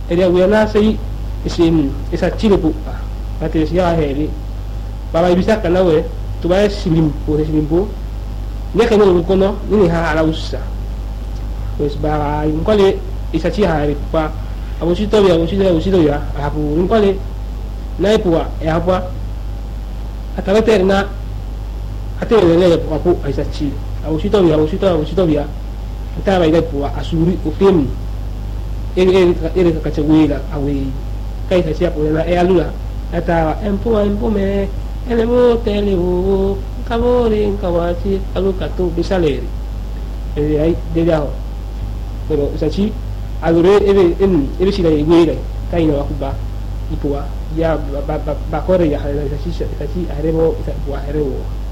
ele wiana sei isin isa chilepu ate sia heli baba ibisa kana we tu ba silimpo ne kemo kono ni ha ala ussa wes bara ngole isa chi ha ri pa abusito ya apu ngole na ipua e apa atalete na ate le apu isa chi abusito ya ataba ile pua asuri ofemi ele kachewila awi kai sa po na e alula ata empo me ele mo televo kavori kawachi aluka tu bisaleri ele ai de dao pero sa chi alure ele si dai guile kai no akuba ipua ya ba kore ya sa chi aremo sa bua aremo